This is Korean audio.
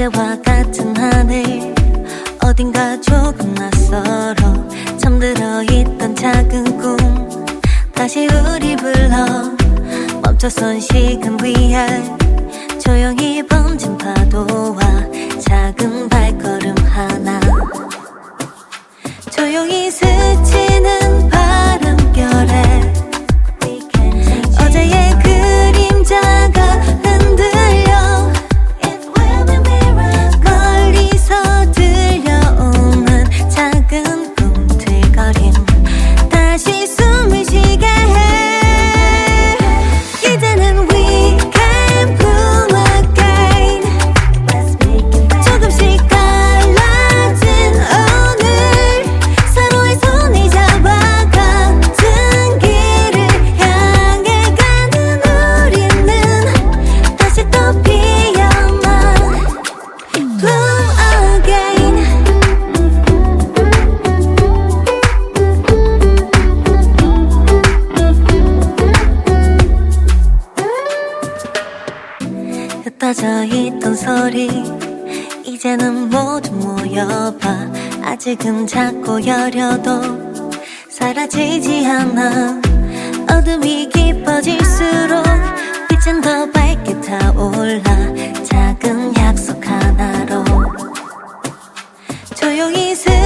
어제와 같은 하늘 어딘가 조금 낯설어 잠들어 있던 작은 꿈 다시 우리 불러 멈춰선 시간 위에 조용히 번진 파도와 작은 발걸음 하나 조용히 스치는 바람결에 어제의 그림자가 흔들려 멀리서 들려오는 작은 꿈틀거림 다시 숨을 쉬게 해 이제는 we can bloom again 조금씩 달라진 오늘 서로의 손을 잡아 같은 길을 향해 가는 우리는 다시 또 피어나 bloom again 흩어져 있던 소리 이제는 모두 모여봐 아직은 작고 여려도 사라지지 않아 어둠이 깊어질수록 빛은 더 밝게 타올라 작은 약속 하나로 조용히